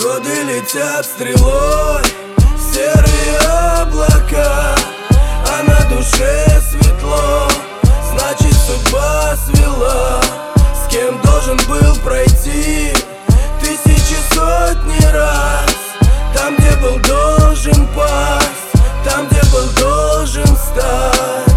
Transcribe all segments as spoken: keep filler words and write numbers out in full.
Годы летят стрелой, серые облака, а на душе светло, значит судьба свела. С кем должен был пройти тысячи сотни раз, там, где был должен пасть, там, где был должен встать.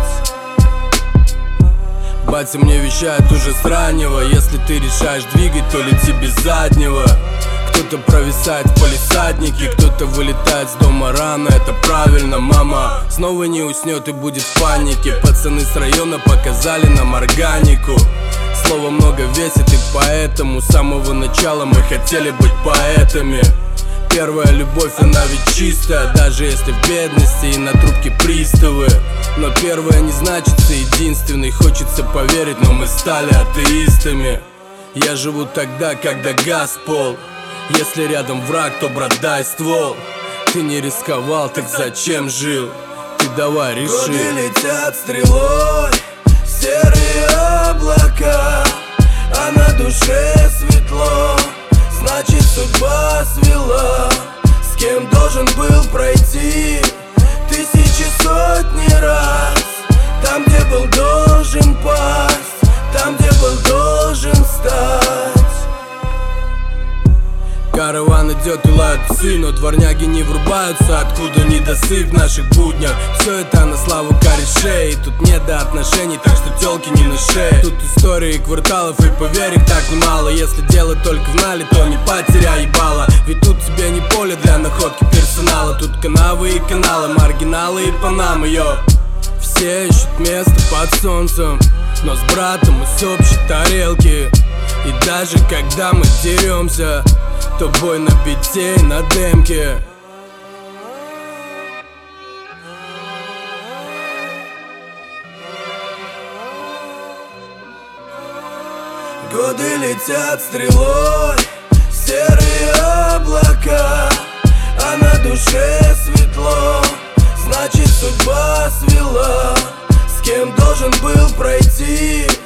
Батя мне вещает уже с раннего: если ты решаешь двигать, то лети без заднего. Кто-то провисает в палисаднике, кто-то вылетает с дома рано. Это правильно, мама снова не уснет и будет в панике. Пацаны с района показали нам органику. Слово много весит, и поэтому с самого начала мы хотели быть поэтами. Первая любовь, она ведь чистая, даже если в бедности и на трубке приставы. Но первая не значится единственной, хочется поверить, но мы стали атеистами. Я живу тогда, когда газ в пол. Если рядом враг, то брат, дай ствол. Ты не рисковал, так зачем жил? Ты давай реши. Годы летят стрелой, серые облака, а на душе светло, значит судьба свела. С кем должен был пройти тысячи сотни раз, там, где был должен пасть, там, где был должен встать. Караван идет и лают псы, но дворняги не врубаются, откуда недосып в наших буднях. Все это на славу корешей, тут нет до отношений, так что тёлки не на шее. Тут истории кварталов, и поверь, их так немало. Если дело только в нале, то не потеряй ебало. Ведь тут тебе не поле для находки персонала. Тут канавы и каналы, маргиналы и панамы, йо. Все ищут место под солнцем, но с братом мы с общей тарелки. И даже когда мы деремся, то бой на бите и на демке. Годы летят стрелой, серые облака, а на душе светло, значит судьба свела. С кем должен был пройти